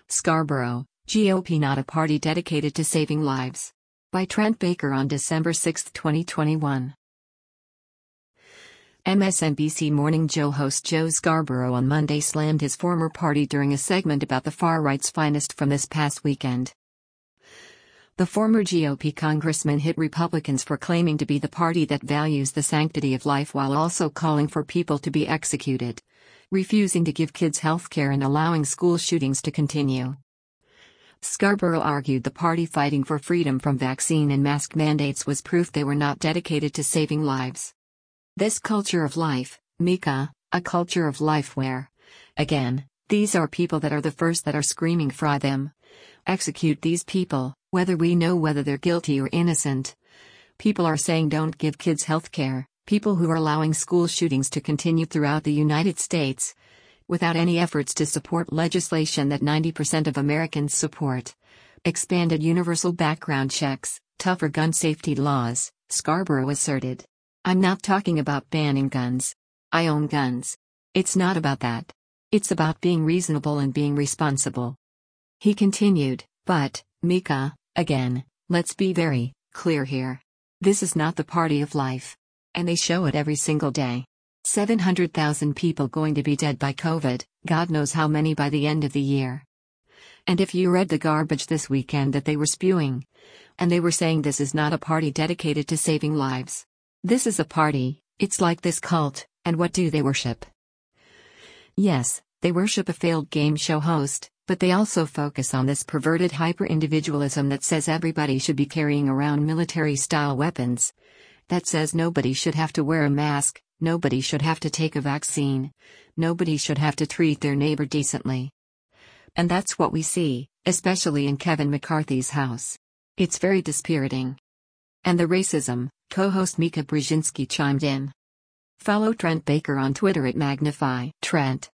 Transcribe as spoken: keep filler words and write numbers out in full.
Scarborough, G O P not a party dedicated to saving lives. By Trent Baker on December sixth, twenty twenty-one. M S N B C Morning Joe host Joe Scarborough on Monday slammed his former party during a segment about the far-right's finest from this past weekend. The former G O P congressman hit Republicans for claiming to be the party that values the sanctity of life while also calling for people to be executed, refusing to give kids health care and allowing school shootings to continue. Scarborough argued the party fighting for freedom from vaccine and mask mandates was proof they were not dedicated to saving lives. This culture of life, Mika, a culture of life where, again, these are people that are the first that are screaming fry them. Execute these people, whether we know whether they're guilty or innocent. People are saying don't give kids health care, people who are allowing school shootings to continue throughout the United States, without any efforts to support legislation that ninety percent of Americans support. Expanded universal background checks, tougher gun safety laws, Scarborough asserted. I'm not talking about banning guns. I own guns. It's not about that. It's about being reasonable and being responsible. He continued, but, Mika, again, let's be very clear here. This is not the party of life. And they show it every single day. seven hundred thousand people going to be dead by COVID, God knows how many by the end of the year. And if you read the garbage this weekend that they were spewing, and they were saying this is not a party dedicated to saving lives. This is a party, it's like this cult, and what do they worship? Yes, they worship a failed game show host, but they also focus on this perverted hyper-individualism that says everybody should be carrying around military-style weapons. That says nobody should have to wear a mask, nobody should have to take a vaccine, nobody should have to treat their neighbor decently. And that's what we see, especially in Kevin McCarthy's house. It's very dispiriting. And the racism, co-host Mika Brzezinski chimed in. Follow Trent Baker on Twitter at Magnify Trent.